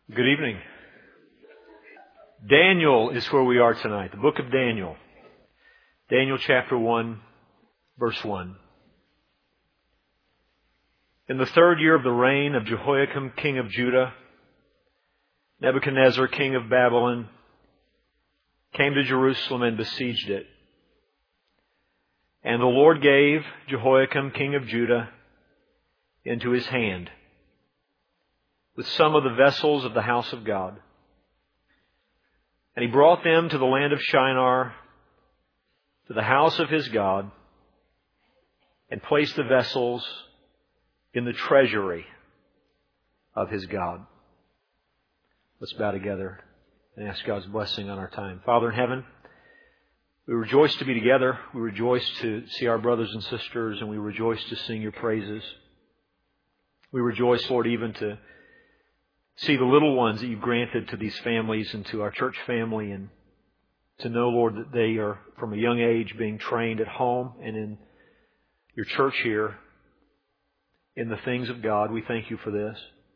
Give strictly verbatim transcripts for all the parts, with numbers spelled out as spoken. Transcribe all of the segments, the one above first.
Good evening. Daniel is where we are tonight. The book of Daniel. Daniel chapter one, verse one. In the third year of the reign of Jehoiakim, king of Judah, Nebuchadnezzar, king of Babylon, came to Jerusalem and besieged it. And the Lord gave Jehoiakim, king of Judah, into his hand, with some of the vessels of the house of God. And he brought them to the land of Shinar, to the house of his God, and placed the vessels in the treasury of his God. Let's bow together and ask God's blessing on our time. Father in heaven, we rejoice to be together. We rejoice to see our brothers and sisters, and we rejoice to sing your praises. We rejoice, Lord, even to see the little ones that you've granted to these families and to our church family, and to know, Lord, that they are from a young age being trained at home and in your church here in the things of God. We thank you for this.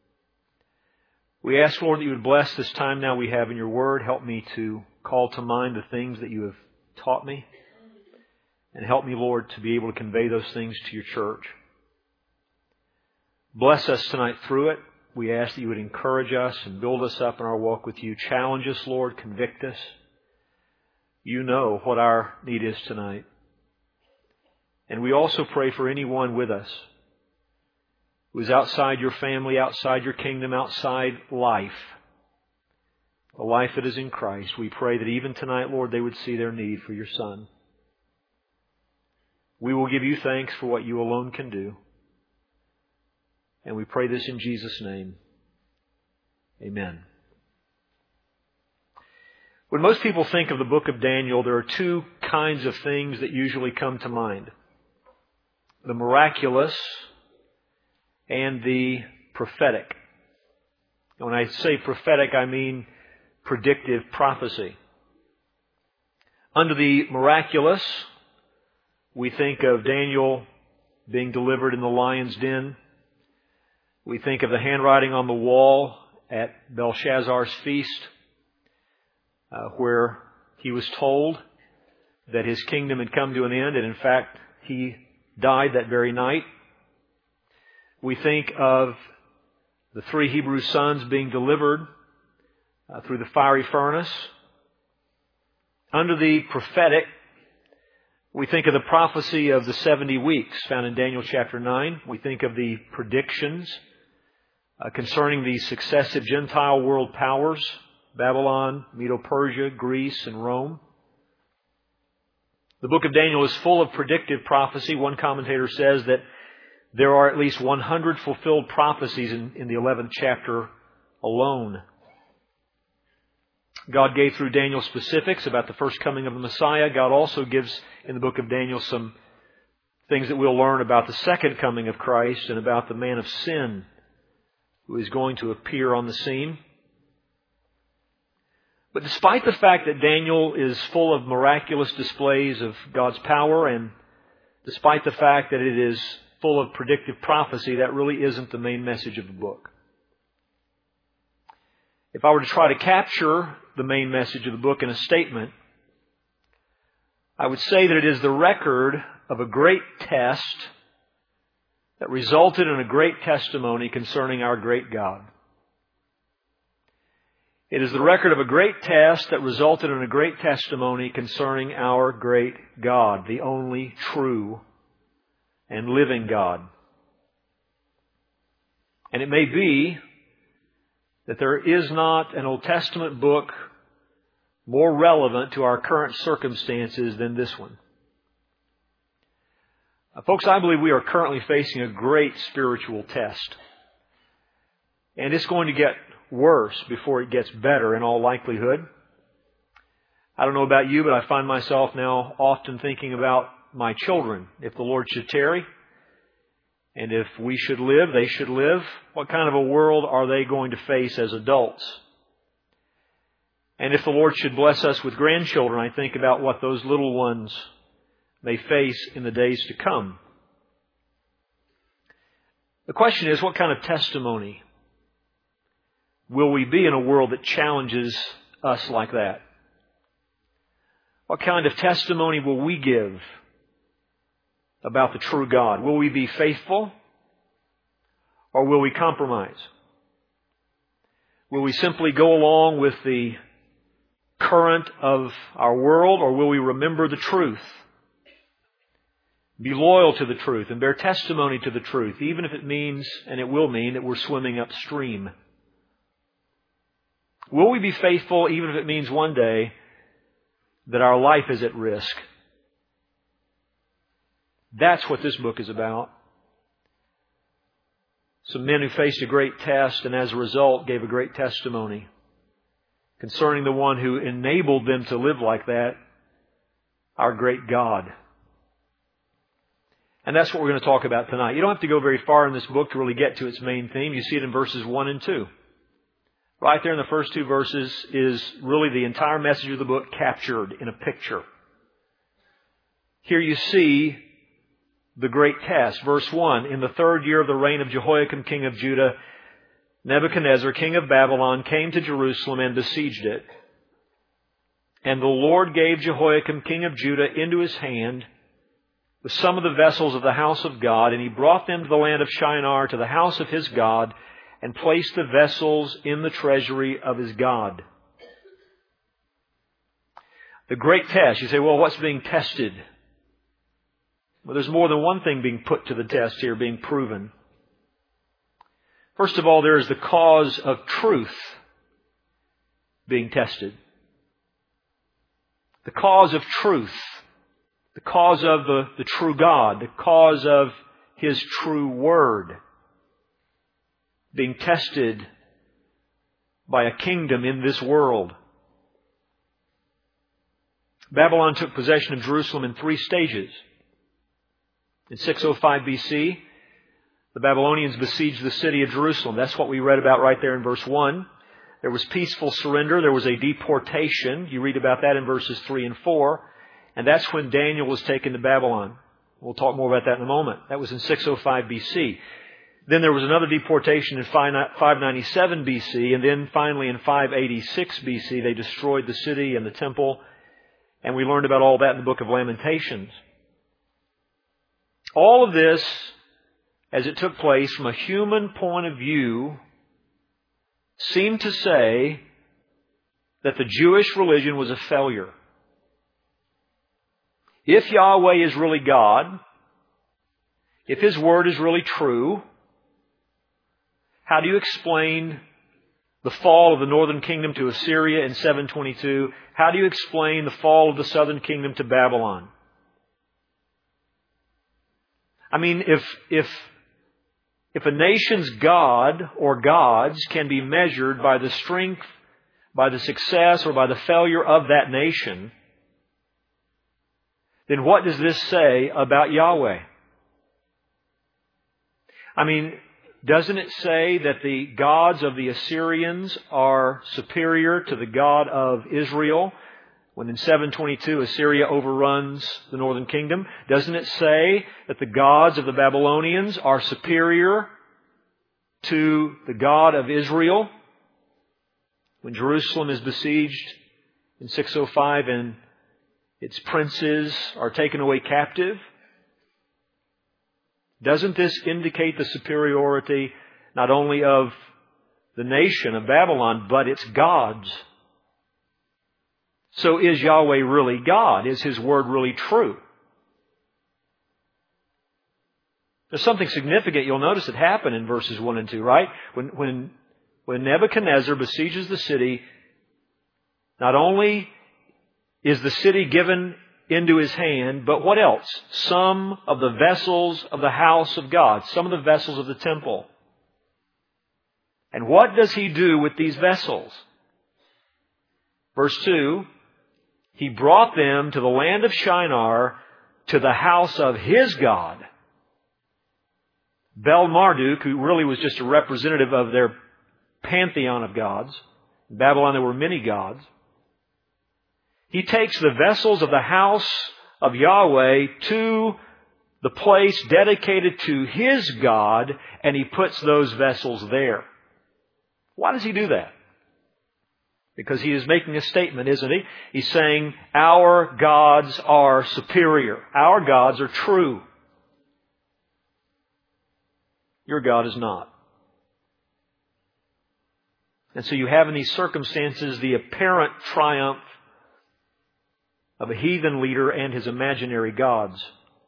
We ask, Lord, that you would bless this time now we have in your word. Help me to call to mind the things that you have taught me, and help me, Lord, to be able to convey those things to your church. Bless us tonight through it. We ask that you would encourage us and build us up in our walk with you. Challenge us, Lord. Convict us. You know what our need is tonight. And we also pray for anyone with us who is outside your family, outside your kingdom, outside life, the life that is in Christ. We pray that even tonight, Lord, they would see their need for your Son. We will give you thanks for what you alone can do. And we pray this in Jesus' name. Amen. When most people think of the book of Daniel, there are two kinds of things that usually come to mind: the miraculous and the prophetic. And when I say prophetic, I mean predictive prophecy. Under the miraculous, we think of Daniel being delivered in the lion's den. We think of the handwriting on the wall at Belshazzar's feast, uh, where he was told that his kingdom had come to an end, and in fact, he died that very night. We think of the three Hebrew sons being delivered uh, through the fiery furnace. Under the prophetic, we think of the prophecy of the seventy weeks found in Daniel chapter nine. We think of the predictions Uh, concerning the successive Gentile world powers, Babylon, Medo-Persia, Greece, and Rome. The book of Daniel is full of predictive prophecy. One commentator says that there are at least one hundred fulfilled prophecies in, in the eleventh chapter alone. God gave through Daniel specifics about the first coming of the Messiah. God also gives in the book of Daniel some things that we'll learn about the second coming of Christ and about the man of sin who is going to appear on the scene. But despite the fact that Daniel is full of miraculous displays of God's power, and despite the fact that it is full of predictive prophecy, that really isn't the main message of the book. If I were to try to capture the main message of the book in a statement, I would say that it is the record of a great test that resulted in a great testimony concerning our great God. It is the record of a great test that resulted in a great testimony concerning our great God, the only true and living God. And it may be that there is not an Old Testament book more relevant to our current circumstances than this one. Uh, folks, I believe we are currently facing a great spiritual test. And it's going to get worse before it gets better in all likelihood. I don't know about you, but I find myself now often thinking about my children. If the Lord should tarry, and if we should live, they should live, what kind of a world are they going to face as adults? And if the Lord should bless us with grandchildren, I think about what those little ones may face in the days to come. The question is, what kind of testimony will we be in a world that challenges us like that? What kind of testimony will we give about the true God? Will we be faithful, or will we compromise? Will we simply go along with the current of our world, or will we remember the truth? Be loyal to the truth and bear testimony to the truth, even if it means, and it will mean, that we're swimming upstream. Will we be faithful even if it means one day that our life is at risk? That's what this book is about. Some men who faced a great test and as a result gave a great testimony concerning the one who enabled them to live like that, our great God. And that's what we're going to talk about tonight. You don't have to go very far in this book to really get to its main theme. You see it in verses one and two. Right there in the first two verses is really the entire message of the book captured in a picture. Here you see the great test. Verse one, in the third year of the reign of Jehoiakim, king of Judah, Nebuchadnezzar, king of Babylon, came to Jerusalem and besieged it. And the Lord gave Jehoiakim, king of Judah, into his hand with some of the vessels of the house of God, and he brought them to the land of Shinar, to the house of his God, and placed the vessels in the treasury of his God. The great test. You say, well, what's being tested? Well, there's more than one thing being put to the test here, being proven. First of all, there is the cause of truth being tested. The cause of truth. The cause of the, the true God. The cause of His true Word being tested by a kingdom in this world. Babylon took possession of Jerusalem in three stages. In six oh five B C, the Babylonians besieged the city of Jerusalem. That's what we read about right there in verse one. There was peaceful surrender. There was a deportation. You read about that in verses three and four. And that's when Daniel was taken to Babylon. We'll talk more about that in a moment. That was in six oh five B C. Then there was another deportation in five ninety-seven B C. And then finally in five eighty-six B C, they destroyed the city and the temple. And we learned about all that in the book of Lamentations. All of this, as it took place from a human point of view, seemed to say that the Jewish religion was a failure. If Yahweh is really God, if His Word is really true, how do you explain the fall of the northern kingdom to Assyria in seven twenty-two? How do you explain the fall of the southern kingdom to Babylon? I mean, if, if, if a nation's God or gods can be measured by the strength, by the success, or by the failure of that nation, then what does this say about Yahweh? I mean, doesn't it say that the gods of the Assyrians are superior to the God of Israel? When in seven twenty-two Assyria overruns the northern kingdom, doesn't it say that the gods of the Babylonians are superior to the God of Israel? When Jerusalem is besieged in six oh five and its princes are taken away captive, doesn't this indicate the superiority not only of the nation of Babylon, but its gods? So is Yahweh really God? Is His Word really true? There's something significant you'll notice that happened in verses one and two, right? When, when, when Nebuchadnezzar besieges the city, not only is the city given into his hand, but what else? Some of the vessels of the house of God, some of the vessels of the temple. And what does he do with these vessels? Verse two, he brought them to the land of Shinar, to the house of his God. Bel-Marduk, who really was just a representative of their pantheon of gods. In Babylon there were many gods. He takes the vessels of the house of Yahweh to the place dedicated to his God, and he puts those vessels there. Why does He do that? Because He is making a statement, isn't He? He's saying, our gods are superior. Our gods are true. Your God is not. And so you have in these circumstances the apparent triumph of a heathen leader and his imaginary gods.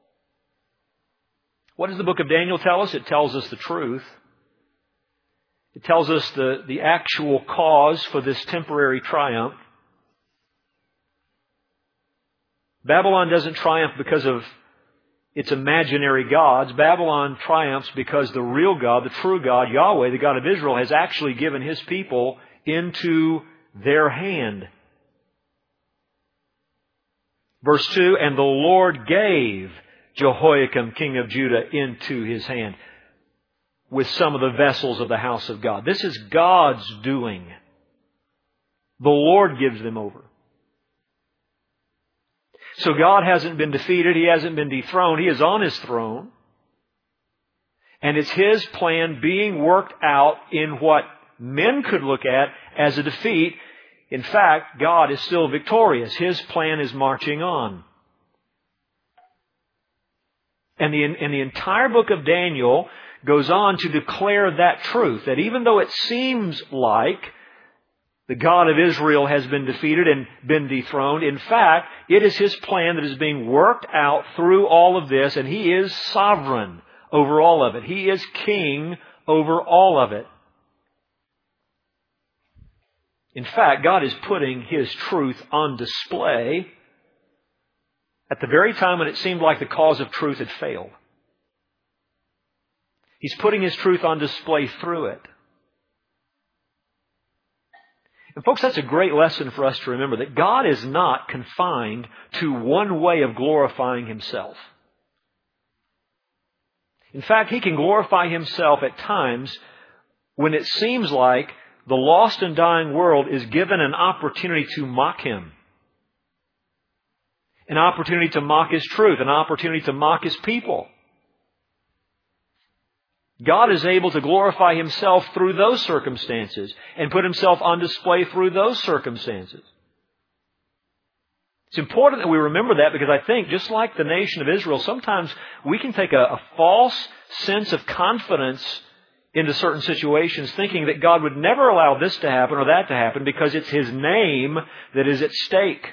What does the book of Daniel tell us? It tells us the truth. It tells us the, the actual cause for this temporary triumph. Babylon doesn't triumph because of its imaginary gods. Babylon triumphs because the real God, the true God, Yahweh, the God of Israel, has actually given His people into their hand. Verse two, and the Lord gave Jehoiakim, king of Judah, into his hand with some of the vessels of the house of God. This is God's doing. The Lord gives them over. So God hasn't been defeated. He hasn't been dethroned. He is on His throne. And it's His plan being worked out in what men could look at as a defeat. In fact, God is still victorious. His plan is marching on. And the, and the entire book of Daniel goes on to declare that truth, that even though it seems like the God of Israel has been defeated and been dethroned, in fact, it is His plan that is being worked out through all of this, and He is sovereign over all of it. He is king over all of it. In fact, God is putting His truth on display at the very time when it seemed like the cause of truth had failed. He's putting His truth on display through it. And folks, that's a great lesson for us to remember, that God is not confined to one way of glorifying Himself. In fact, He can glorify Himself at times when it seems like the lost and dying world is given an opportunity to mock Him. An opportunity to mock His truth. An opportunity to mock His people. God is able to glorify Himself through those circumstances and put Himself on display through those circumstances. It's important that we remember that, because I think, just like the nation of Israel, sometimes we can take a, a false sense of confidence into certain situations, thinking that God would never allow this to happen or that to happen because it's His name that is at stake.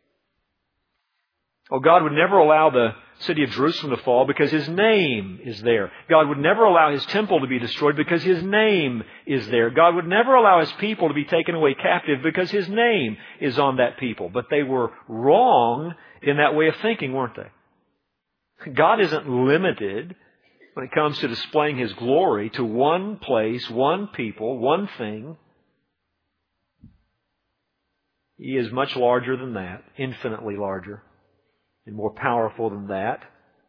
Oh, God would never allow the city of Jerusalem to fall because His name is there. God would never allow His temple to be destroyed because His name is there. God would never allow His people to be taken away captive because His name is on that people. But they were wrong in that way of thinking, weren't they? God isn't limited when it comes to displaying His glory to one place, one people, one thing. He is much larger than that, infinitely larger. And more powerful than that.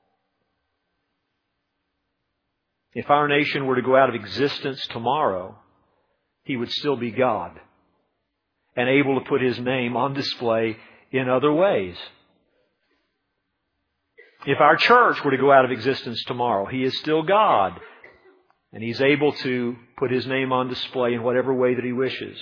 If our nation were to go out of existence tomorrow, He would still be God and able to put His name on display in other ways. If our church were to go out of existence tomorrow, He is still God and He's able to put His name on display in whatever way that He wishes.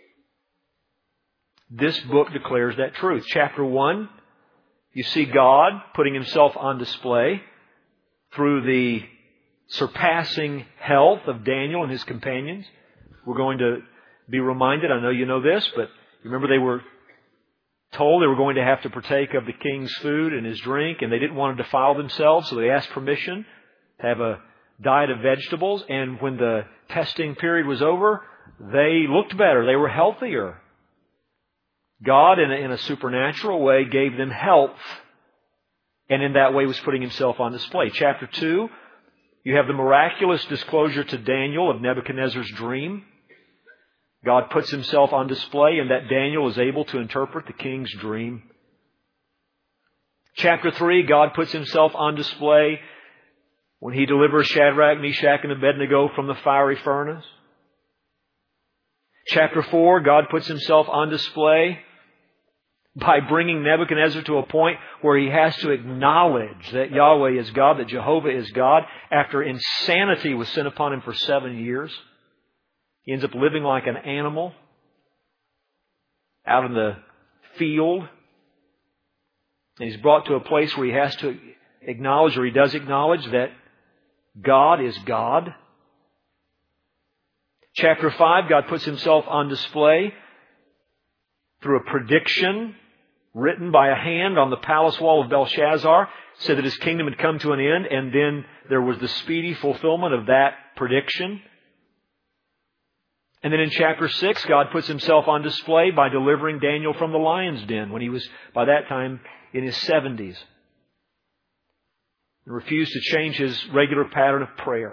This book declares that truth. Chapter one, you see God putting Himself on display through the surpassing health of Daniel and his companions. We're going to be reminded, I know you know this, but remember they were told they were going to have to partake of the king's food and his drink, and they didn't want to defile themselves, so they asked permission to have a diet of vegetables. And when the testing period was over, they looked better. They were healthier. God, in a, in a supernatural way, gave them health, and in that way was putting Himself on display. Chapter two, you have the miraculous disclosure to Daniel of Nebuchadnezzar's dream. God puts Himself on display, and that Daniel is able to interpret the king's dream. Chapter three, God puts Himself on display when He delivers Shadrach, Meshach, and Abednego from the fiery furnace. Chapter four, God puts Himself on display by bringing Nebuchadnezzar to a point where he has to acknowledge that Yahweh is God, that Jehovah is God, after insanity was sent upon him for seven years. He ends up living like an animal out in the field. And he's brought to a place where he has to acknowledge, or he does acknowledge, that God is God. Chapter five, God puts Himself on display through a prediction written by a hand on the palace wall of Belshazzar, said that his kingdom had come to an end, and then there was the speedy fulfillment of that prediction. And then in chapter six, God puts Himself on display by delivering Daniel from the lion's den when he was, by that time, in his seventies. And refused to change his regular pattern of prayer.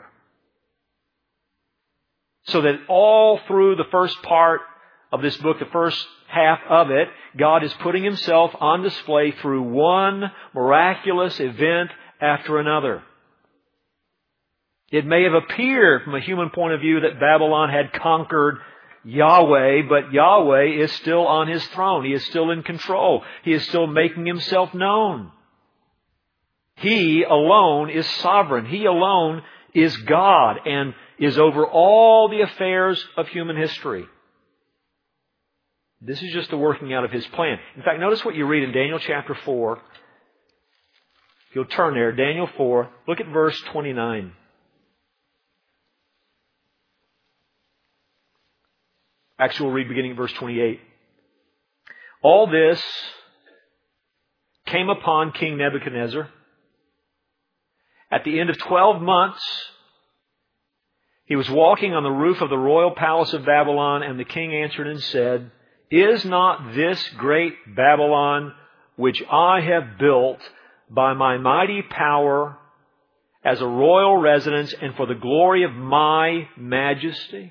So that all through the first part of this book, the first half of it, God is putting Himself on display through one miraculous event after another. It may have appeared from a human point of view that Babylon had conquered Yahweh, but Yahweh is still on His throne. He is still in control. He is still making Himself known. He alone is sovereign. He alone is God and is over all the affairs of human history. This is just the working out of His plan. In fact, notice what you read in Daniel chapter four. If you'll turn there, Daniel four, look at verse twenty-nine. Actually, we'll read beginning at verse twenty-eight. All this came upon King Nebuchadnezzar. At the end of twelve months, he was walking on the roof of the royal palace of Babylon, and the king answered and said, "Is not this great Babylon, which I have built by my mighty power as a royal residence and for the glory of my majesty?"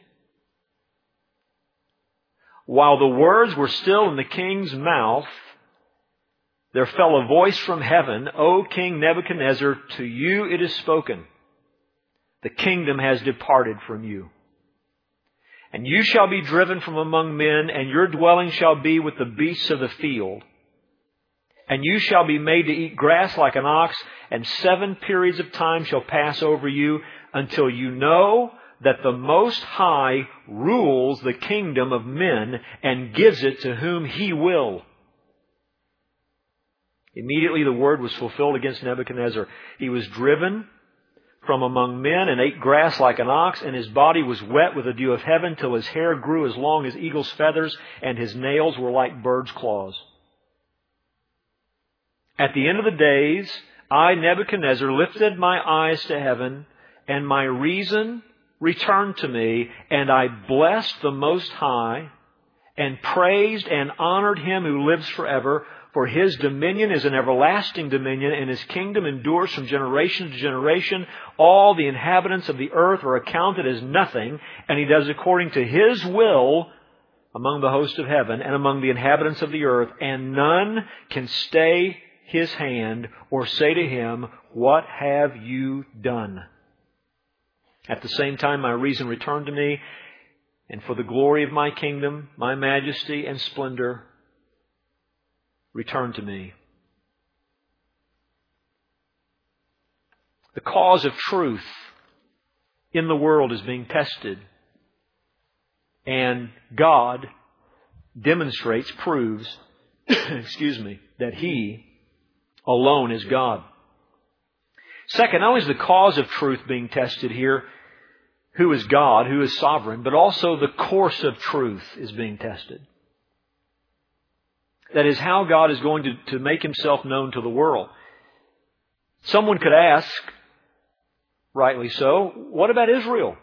While the words were still in the king's mouth, there fell a voice from heaven, "O King Nebuchadnezzar, to you it is spoken. The kingdom has departed from you. And you shall be driven from among men, and your dwelling shall be with the beasts of the field. And you shall be made to eat grass like an ox, and seven periods of time shall pass over you, until you know that the Most High rules the kingdom of men and gives it to whom He will." Immediately the word was fulfilled against Nebuchadnezzar. He was driven from among men and ate grass like an ox, and his body was wet with the dew of heaven till his hair grew as long as eagle's feathers, and his nails were like bird's claws. At the end of the days, I, Nebuchadnezzar, lifted my eyes to heaven, and my reason returned to me, and I blessed the Most High, and praised and honored Him who lives forever. For His dominion is an everlasting dominion, and His kingdom endures from generation to generation. All the inhabitants of the earth are accounted as nothing, and He does according to His will among the host of heaven and among the inhabitants of the earth, and none can stay His hand or say to Him, "What have you done?" At the same time, my reason returned to me, and for the glory of my kingdom, my majesty and splendor return to me. The cause of truth in the world is being tested. And God demonstrates, proves, excuse me, that He alone is God. Second, not only is the cause of truth being tested here, who is God, who is sovereign, but also the course of truth is being tested. That is how God is going to, to make Himself known to the world. Someone could ask, rightly so, what about Israel?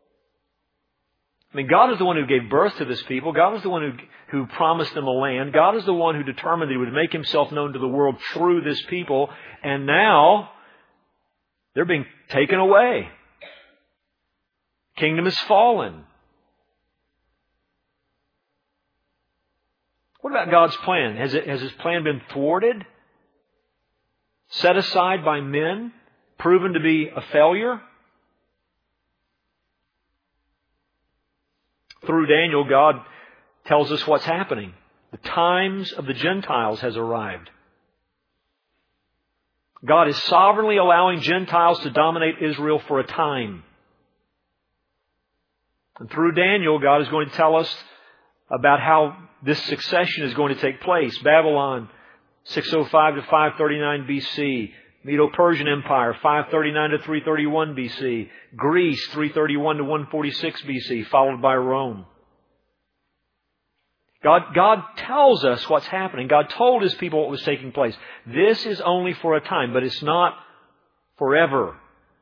I mean, God is the one who gave birth to this people. God is the one who, who promised them a land. God is the one who determined that He would make Himself known to the world through this people. And now, they're being taken away. Kingdom has fallen. What about God's plan? Has, it, has His plan been thwarted? Set aside by men? Proven to be a failure? Through Daniel, God tells us what's happening. The times of the Gentiles has arrived. God is sovereignly allowing Gentiles to dominate Israel for a time. And through Daniel, God is going to tell us about how this succession is going to take place. Babylon, six oh five to five thirty-nine B C. Medo-Persian Empire, five thirty-nine to three thirty-one B C. Greece, three thirty-one to one forty-six B C, followed by Rome. God, God tells us what's happening. God told His people what was taking place. This is only for a time, but it's not forever.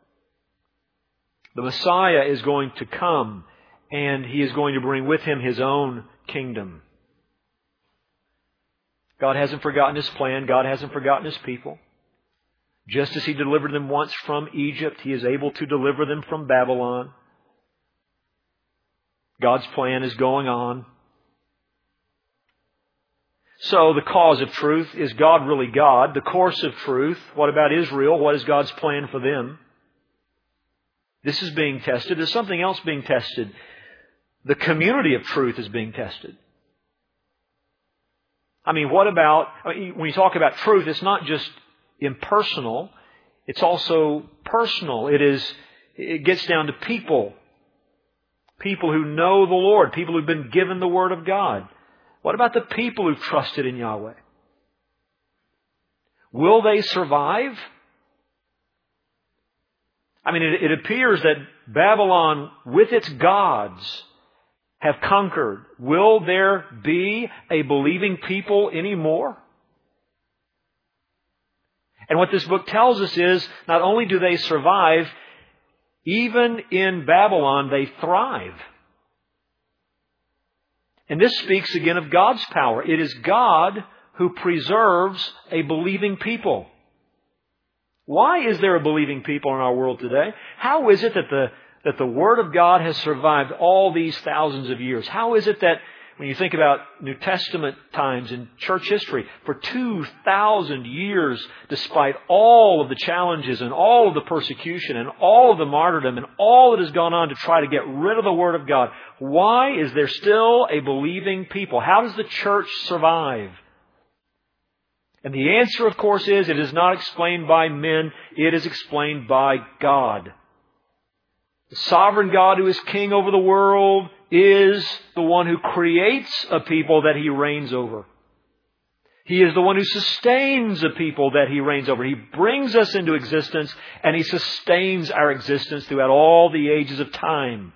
The Messiah is going to come, and He is going to bring with Him His own kingdom. God hasn't forgotten His plan. God hasn't forgotten His people. Just as He delivered them once from Egypt, He is able to deliver them from Babylon. God's plan is going on. So the cause of truth, is God really God? The course of truth, what about Israel? What is God's plan for them? This is being tested. There's something else being tested. The community of truth is being tested. I mean, what about, I mean, when you talk about truth, it's not just impersonal, it's also personal. It is, it gets down to people. People who know the Lord, people who've been given the Word of God. What about the people who've trusted in Yahweh? Will they survive? I mean, it, it appears that Babylon, with its gods, have conquered. Will there be a believing people anymore? And what this book tells us is, not only do they survive, even in Babylon they thrive. And this speaks again of God's power. It is God who preserves a believing people. Why is there a believing people in our world today? How is it that the, that the Word of God has survived all these thousands of years? How is it that when you think about New Testament times in church history, for two thousand years, despite all of the challenges and all of the persecution and all of the martyrdom and all that has gone on to try to get rid of the Word of God, why is there still a believing people? How does the church survive? And the answer, of course, is it is not explained by men. It is explained by God. The sovereign God who is king over the world is the one who creates a people that He reigns over. He is the one who sustains a people that He reigns over. He brings us into existence and He sustains our existence throughout all the ages of time.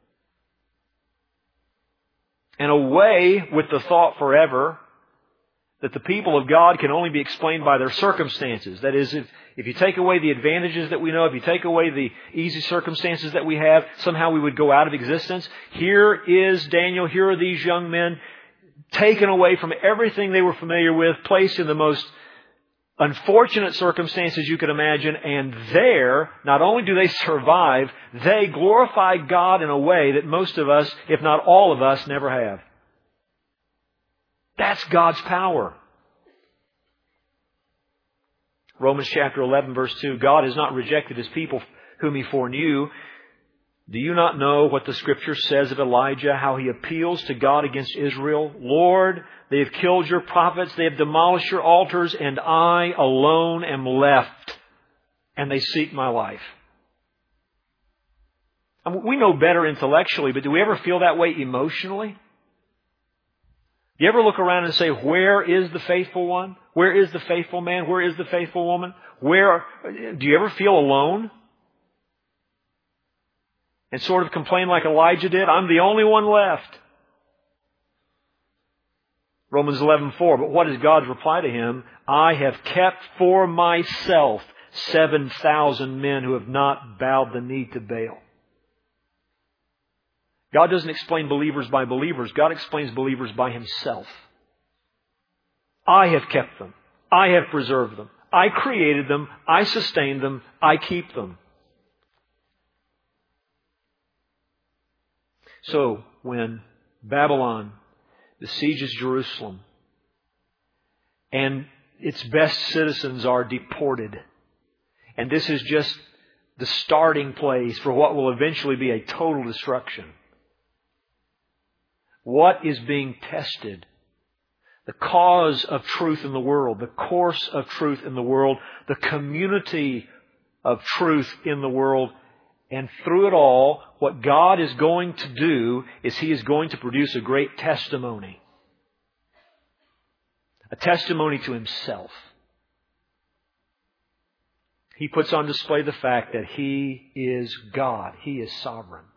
And away with the thought forever that the people of God can only be explained by their circumstances. That is, if, if you take away the advantages that we know, if you take away the easy circumstances that we have, somehow we would go out of existence. Here is Daniel, here are these young men, taken away from everything they were familiar with, placed in the most unfortunate circumstances you could imagine, and there, not only do they survive, they glorify God in a way that most of us, if not all of us, never have. That's God's power. Romans chapter eleven verse two, God has not rejected His people whom He foreknew. Do you not know what the Scripture says of Elijah, how he appeals to God against Israel? Lord, they have killed your prophets, they have demolished your altars, and I alone am left, and they seek my life. I mean, we know better intellectually, but do we ever feel that way emotionally? Do you ever look around and say, where is the faithful one? Where is the faithful man? Where is the faithful woman? Where, do you ever feel alone? And sort of complain like Elijah did, I'm the only one left. Romans eleven four, but what is God's reply to him? I have kept for myself seven thousand men who have not bowed the knee to Baal. God doesn't explain believers by believers. God explains believers by Himself. I have kept them. I have preserved them. I created them. I sustained them. I keep them. So, when Babylon besieges Jerusalem and its best citizens are deported, and this is just the starting place for what will eventually be a total destruction, what is being tested? The cause of truth in the world, the course of truth in the world, the community of truth in the world, And through it all, what God is going to do is He is going to produce a great testimony. A testimony to Himself. He puts on display the fact that He is God. He is sovereign.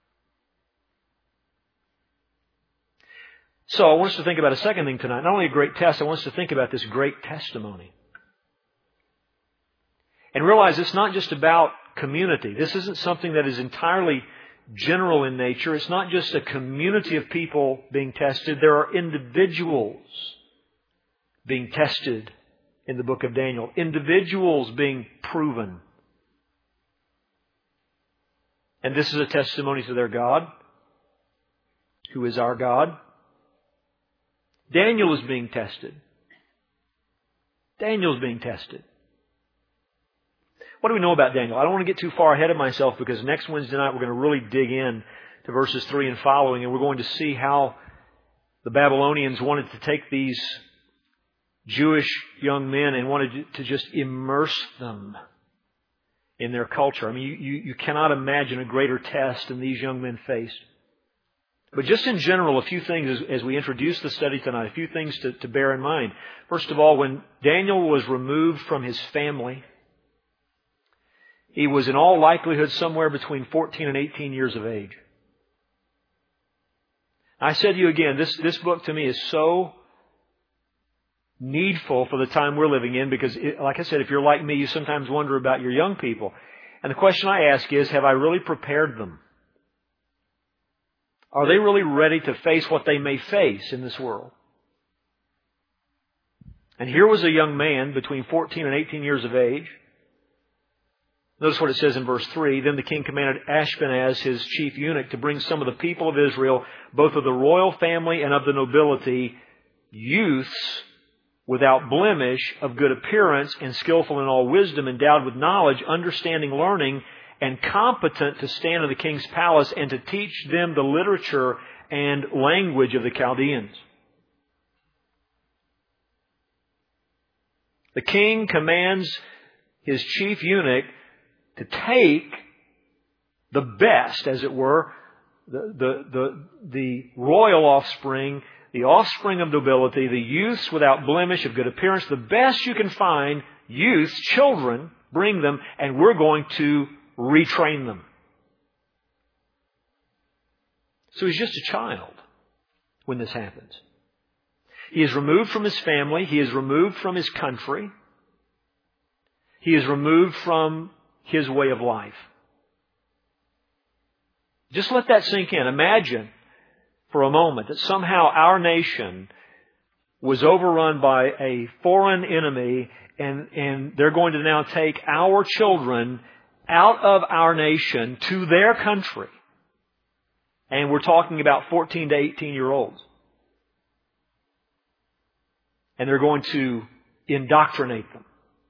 So I want us to think about a second thing tonight. Not only a great test, I want us to think about this great testimony. And realize it's not just about community. This isn't something that is entirely general in nature. It's not just a community of people being tested. There are individuals being tested in the book of Daniel. Individuals being proven. And this is a testimony to their God, who is our God. Daniel is being tested. Daniel is being tested. What do we know about Daniel? I don't want to get too far ahead of myself because next Wednesday night we're going to really dig in to verses three and following, and we're going to see how the Babylonians wanted to take these Jewish young men and wanted to just immerse them in their culture. I mean, you, you, you cannot imagine a greater test than these young men faced. But just in general, a few things as, as we introduce the study tonight, a few things to, to bear in mind. First of all, when Daniel was removed from his family, he was in all likelihood somewhere between fourteen and eighteen years of age. I said to you again, this, this book to me is so needful for the time we're living in because, it, like I said, if you're like me, you sometimes wonder about your young people. And the question I ask is, have I really prepared them? Are they really ready to face what they may face in this world? And here was a young man between fourteen and eighteen years of age. Notice what it says in verse three. Then the king commanded Ashpenaz, his chief eunuch, to bring some of the people of Israel, both of the royal family and of the nobility, youths without blemish, of good appearance, and skillful in all wisdom, endowed with knowledge, understanding, learning, and competent to stand in the king's palace and to teach them the literature and language of the Chaldeans. The king commands his chief eunuch to take the best, as it were, the, the, the, the royal offspring, the offspring of nobility, the youths without blemish, of good appearance, the best you can find, youths, children, bring them, and we're going to retrain them. So he's just a child when this happens. He is removed from his family. He is removed from his country. He is removed from his way of life. Just let that sink in. Imagine for a moment that somehow our nation was overrun by a foreign enemy and, and they're going to now take our children out of our nation to their country. And we're talking about fourteen to eighteen year olds. And they're going to indoctrinate them.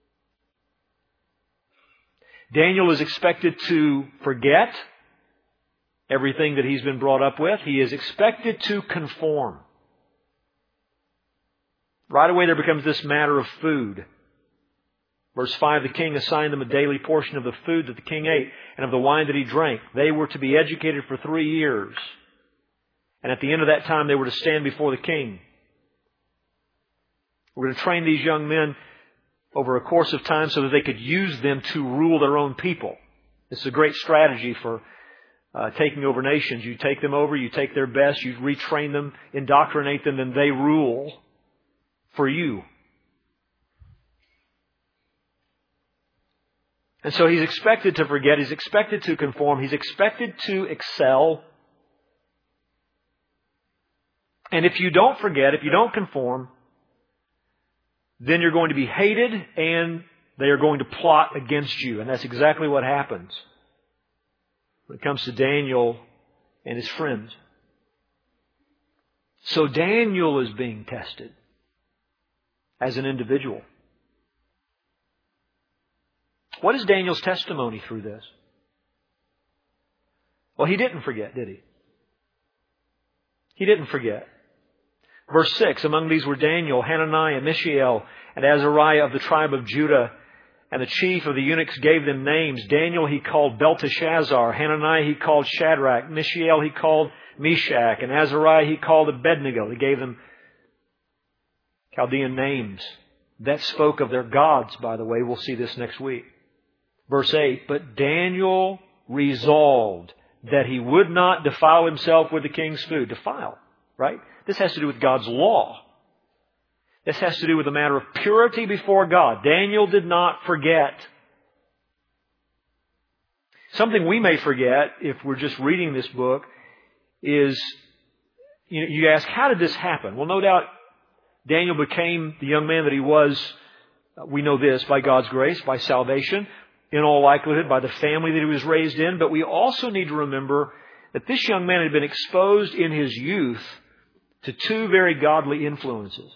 Daniel is expected to forget everything that he's been brought up with. He is expected to conform. Right away there becomes this matter of food. Verse five, the king assigned them a daily portion of the food that the king ate and of the wine that he drank. They were to be educated for three years. And at the end of that time they were to stand before the king. We're going to train these young men over a course of time so that they could use them to rule their own people. This is a great strategy for uh, taking over nations. You take them over, you take their best, you retrain them, indoctrinate them, and they rule for you. And so he's expected to forget, he's expected to conform, he's expected to excel. And if you don't forget, if you don't conform, then you're going to be hated and they are going to plot against you. And that's exactly what happens when it comes to Daniel and his friends. So Daniel is being tested as an individual. What is Daniel's testimony through this? Well, he didn't forget, did he? He didn't forget. Verse six, among these were Daniel, Hananiah, Mishael, and Azariah of the tribe of Judah. And the chief of the eunuchs gave them names. Daniel he called Belteshazzar. Hananiah he called Shadrach. Mishael he called Meshach. And Azariah he called Abednego. He gave them Chaldean names. That spoke of their gods, by the way. We'll see this next week. Verse eight, but Daniel resolved that he would not defile himself with the king's food. Defile, right? This has to do with God's law. This has to do with a matter of purity before God. Daniel did not forget. Something we may forget if we're just reading this book is, you know, you ask, how did this happen? Well, no doubt Daniel became the young man that he was. We know this by God's grace, by salvation, in all likelihood by the family that he was raised in. But we also need to remember that this young man had been exposed in his youth to two very godly influences.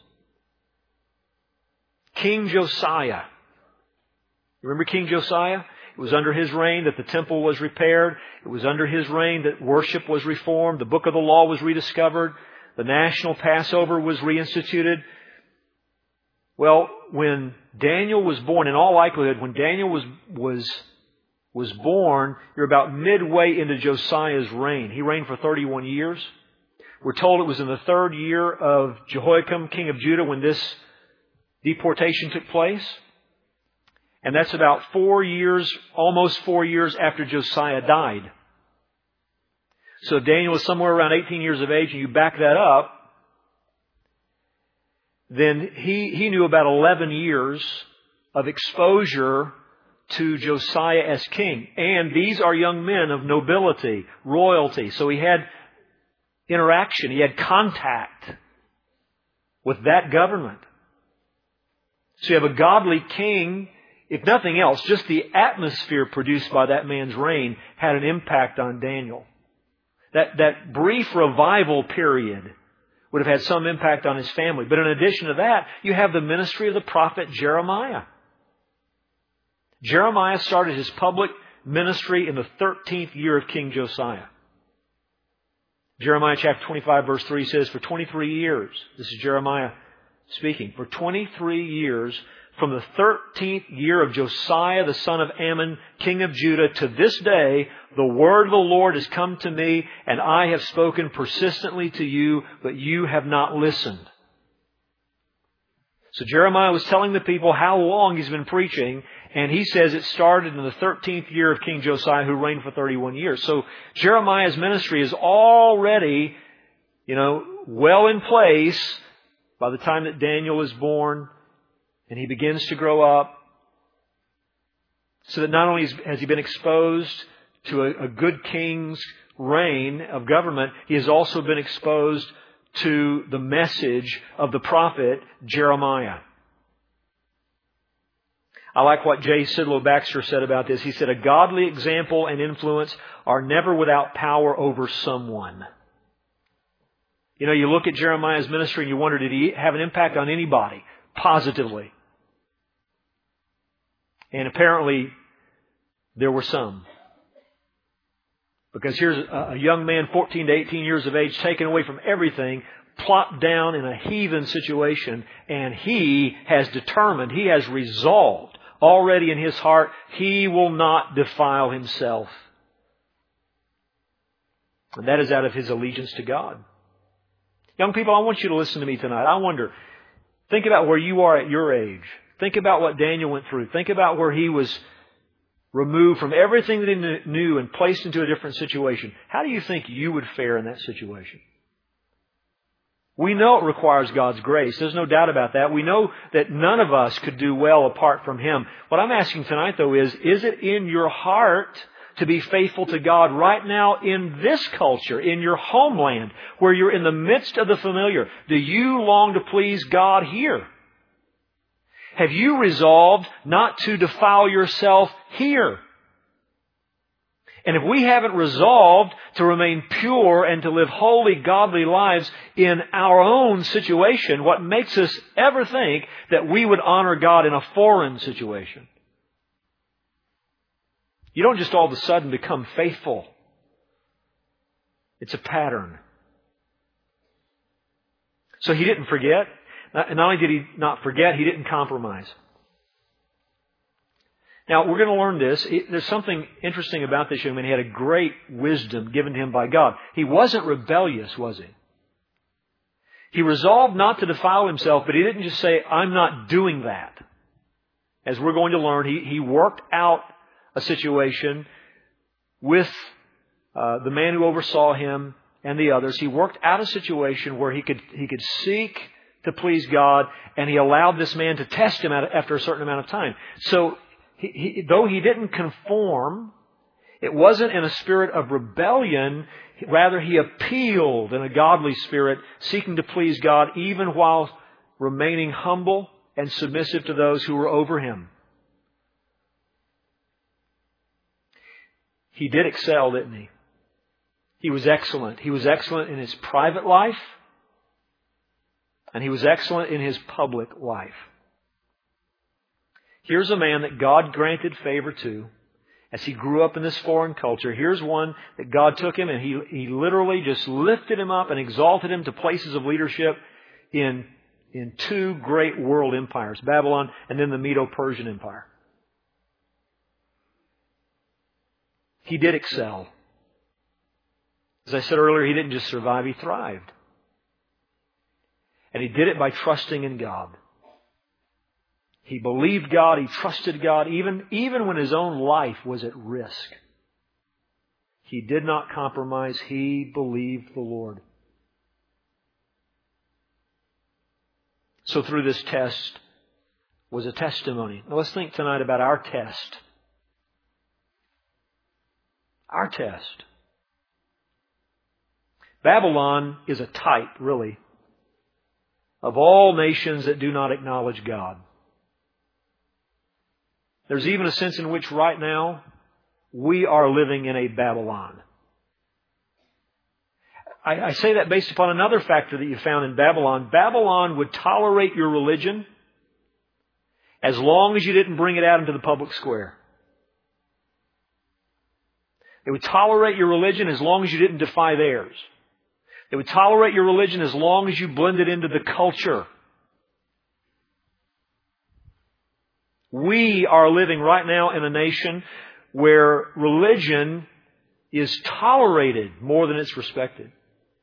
King Josiah. Remember King Josiah? It was under his reign that the temple was repaired. It was under his reign that worship was reformed. The book of the law was rediscovered. The national Passover was reinstituted. Well, when Daniel was born, in all likelihood, when Daniel was was was born, you're about midway into Josiah's reign. He reigned for thirty-one years. We're told it was in the third year of Jehoiakim, king of Judah, when this deportation took place. And that's about four years, almost four years after Josiah died. So if Daniel was somewhere around eighteen years of age, and you back that up, then he, he knew about eleven years of exposure to Josiah as king. And these are young men of nobility, royalty. So he had interaction, he had contact with that government. So you have a godly king. If nothing else, just the atmosphere produced by that man's reign had an impact on Daniel. That, that brief revival period would have had some impact on his family. But in addition to that, you have the ministry of the prophet Jeremiah. Jeremiah started his public ministry in the thirteenth year of King Josiah. Jeremiah chapter twenty-five verse three says, for twenty-three years, this is Jeremiah speaking, for twenty-three years, from the thirteenth year of Josiah, the son of Ammon, king of Judah, to this day, the word of the Lord has come to me, and I have spoken persistently to you, but you have not listened. So Jeremiah was telling the people how long he's been preaching, and he says it started in the thirteenth year of King Josiah, who reigned for thirty-one years. So Jeremiah's ministry is already, you know, well in place by the time that Daniel is born. And he begins to grow up, so that not only has he been exposed to a, a good king's reign of government, he has also been exposed to the message of the prophet Jeremiah. I like what J. Sidlow Baxter said about this. He said, a godly example and influence are never without power over someone. You know, you look at Jeremiah's ministry and you wonder, did he have an impact on anybody positively? And apparently, there were some. Because here's a young man, fourteen to eighteen years of age, taken away from everything, plopped down in a heathen situation, and he has determined, he has resolved already in his heart, he will not defile himself. And that is out of his allegiance to God. Young people, I want you to listen to me tonight. I wonder, think about where you are at your age. Think about what Daniel went through. Think about where he was removed from everything that he knew and placed into a different situation. How do you think you would fare in that situation? We know it requires God's grace. There's no doubt about that. We know that none of us could do well apart from Him. What I'm asking tonight, though, is, is it in your heart to be faithful to God right now in this culture, in your homeland, where you're in the midst of the familiar? Do you long to please God here? Have you resolved not to defile yourself here? And if we haven't resolved to remain pure and to live holy, godly lives in our own situation, what makes us ever think that we would honor God in a foreign situation? You don't just all of a sudden become faithful. It's a pattern. So he didn't forget. And not only did he not forget, he didn't compromise. Now, we're going to learn this. There's something interesting about this young man. He had a great wisdom given to him by God. He wasn't rebellious, was he? He resolved not to defile himself, but he didn't just say, I'm not doing that. As we're going to learn, he, he worked out a situation with uh, the man who oversaw him and the others. He worked out a situation where he could he could seek to please God, and he allowed this man to test him after a certain amount of time. So, he, he, though he didn't conform, it wasn't in a spirit of rebellion. Rather, he appealed in a godly spirit, seeking to please God, even while remaining humble and submissive to those who were over him. He did excel, didn't he? He was excellent. He was excellent in his private life, and he was excellent in his public life. Here's a man that God granted favor to as he grew up in this foreign culture. Here's one that God took him and he, he literally just lifted him up and exalted him to places of leadership in, in two great world empires, Babylon and then the Medo-Persian Empire. He did excel. As I said earlier, he didn't just survive, he thrived. And he did it by trusting in God. He believed God, he trusted God, even, even when his own life was at risk. He did not compromise, he believed the Lord. So through this test was a testimony. Now let's think tonight about our test. Our test. Babylon is a type, really, of all nations that do not acknowledge God. There's even a sense in which right now we are living in a Babylon. I, I say that based upon another factor that you found in Babylon. Babylon would tolerate your religion as long as you didn't bring it out into the public square. They would tolerate your religion as long as you didn't defy theirs. They would tolerate your religion as long as you blended into the culture. We are living right now in a nation where religion is tolerated more than it's respected.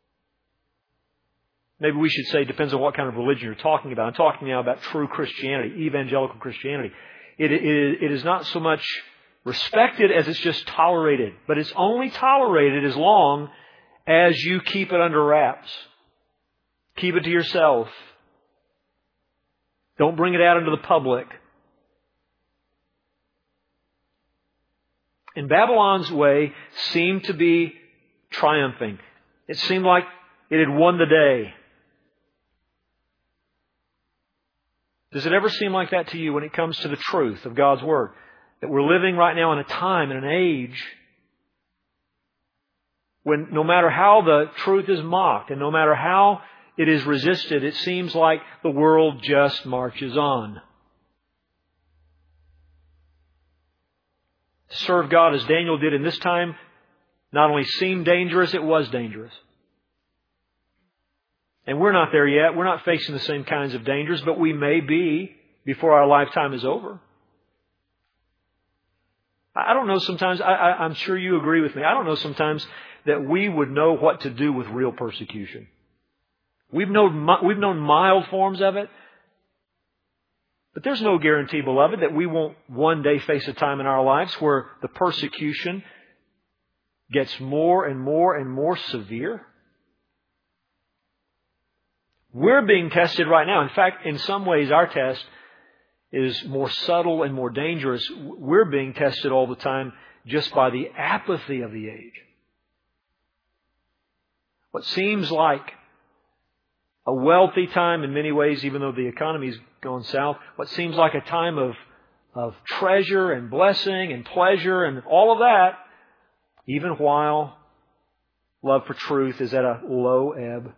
Maybe we should say it depends on what kind of religion you're talking about. I'm talking now about true Christianity, evangelical Christianity. It, it, it is not so much respected as it's just tolerated. But it's only tolerated as long as you keep it under wraps. Keep it to yourself. Don't bring it out into the public. And Babylon's way seemed to be triumphing. It seemed like it had won the day. Does it ever seem like that to you when it comes to the truth of God's Word? That we're living right now in a time, in an age, when no matter how the truth is mocked and no matter how it is resisted, it seems like the world just marches on. To serve God as Daniel did in this time not only seemed dangerous, it was dangerous. And we're not there yet. We're not facing the same kinds of dangers, but we may be before our lifetime is over. I don't know sometimes, I, I, I'm sure you agree with me, I don't know sometimes that we would know what to do with real persecution. We've known, we've known mild forms of it, but there's no guarantee, beloved, that we won't one day face a time in our lives where the persecution gets more and more and more severe. We're being tested right now. In fact, in some ways, our test is more subtle and more dangerous. We're being tested all the time just by the apathy of the age. What seems like a wealthy time in many ways, even though the economy's gone south, what seems like a time of, of treasure and blessing and pleasure and all of that, even while love for truth is at a low ebb.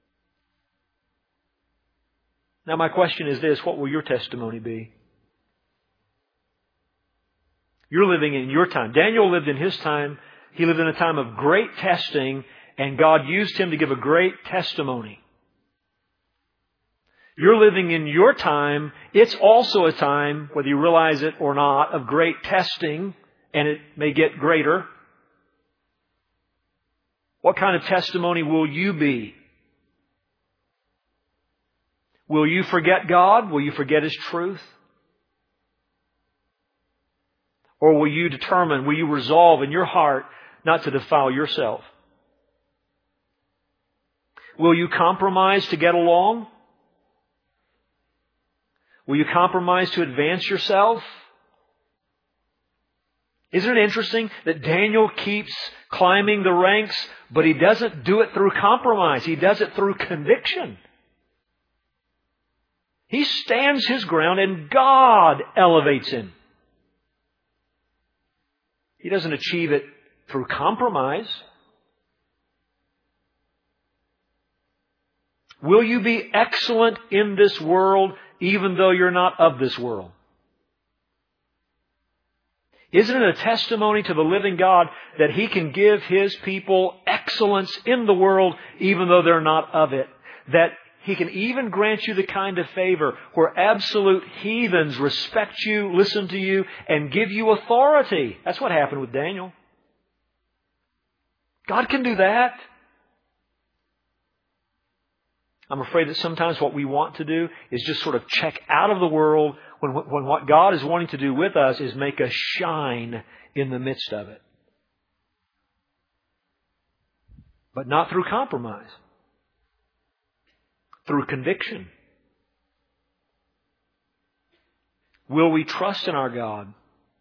Now my question is this, what will your testimony be? You're living in your time. Daniel lived in his time. He lived in a time of great testing, and God used him to give a great testimony. You're living in your time, It's also a time, whether you realize it or not, of great testing, and it may get greater. What kind of testimony will you be? Will you forget God? Will you forget His truth? Or will you determine, will you resolve in your heart not to defile yourself? Will you compromise to get along? Will you compromise to advance yourself? Isn't it interesting that Daniel keeps climbing the ranks, but he doesn't do it through compromise. He does it through conviction. He stands his ground and God elevates him. He doesn't achieve it through compromise. Will you be excellent in this world even though you're not of this world? Isn't it a testimony to the living God that He can give His people excellence in the world even though they're not of it? That He can even grant you the kind of favor where absolute heathens respect you, listen to you, and give you authority. That's what happened with Daniel. God can do that. I'm afraid that sometimes what we want to do is just sort of check out of the world when, when what God is wanting to do with us is make us shine in the midst of it. But not through compromise. Through conviction. Will we trust in our God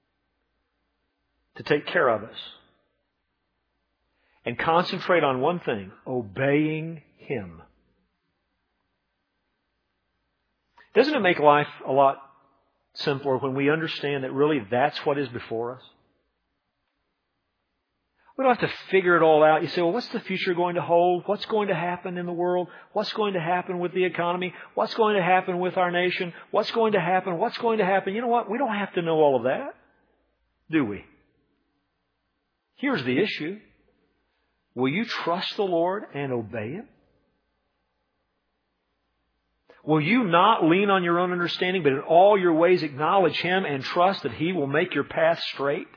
to take care of us and concentrate on one thing, obeying Him? Doesn't it make life a lot simpler when we understand that really that's what is before us? We don't have to figure it all out. You say, well, what's the future going to hold? What's going to happen in the world? What's going to happen with the economy? What's going to happen with our nation? What's going to happen? What's going to happen? You know what? We don't have to know all of that, do we? Here's the issue. Will you trust the Lord and obey Him? Will you not lean on your own understanding, but in all your ways acknowledge Him and trust that He will make your path straight?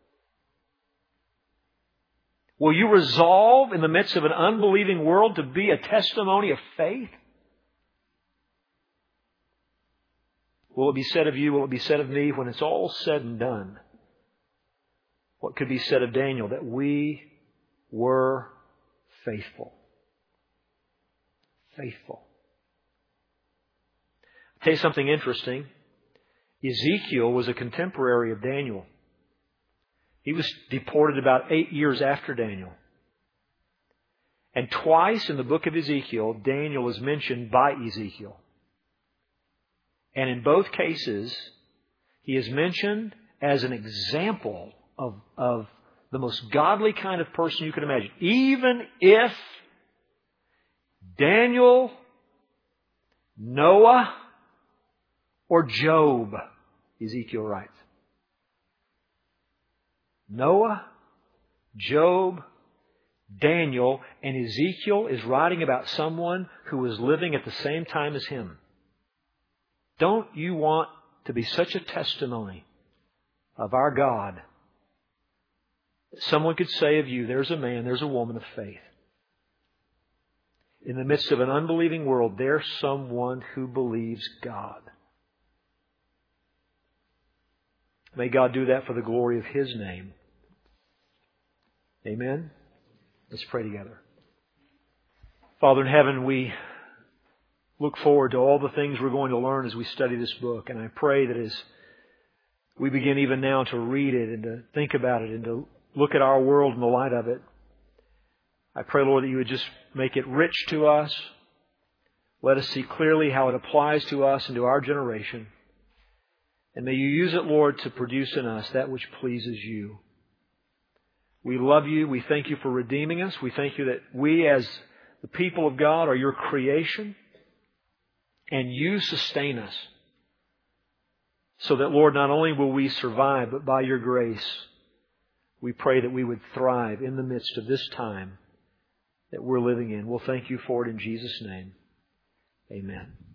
Will you resolve in the midst of an unbelieving world to be a testimony of faith? Will it be said of you, will it be said of me, when it's all said and done, what could be said of Daniel? That we were faithful. Faithful. I'll tell you something interesting. Ezekiel was a contemporary of Daniel. He was deported about eight years after Daniel. And twice in the book of Ezekiel, Daniel is mentioned by Ezekiel. And in both cases, he is mentioned as an example of, of the most godly kind of person you can imagine. Even if Daniel, Noah, or Job, Ezekiel writes. Noah, Job, Daniel, and Ezekiel is writing about someone who was living at the same time as him. Don't you want to be such a testimony of our God that someone could say of you, there's a man, there's a woman of faith. In the midst of an unbelieving world, there's someone who believes God. May God do that for the glory of His name. Amen? Let's pray together. Father in heaven, we look forward to all the things we're going to learn as we study this book. And I pray that as we begin even now to read it and to think about it and to look at our world in the light of it, I pray, Lord, that You would just make it rich to us. Let us see clearly how it applies to us and to our generation. And may You use it, Lord, to produce in us that which pleases You. We love You. We thank You for redeeming us. We thank You that we as the people of God are Your creation. And You sustain us. So that, Lord, not only will we survive, but by Your grace, we pray that we would thrive in the midst of this time that we're living in. We'll thank You for it in Jesus' name. Amen.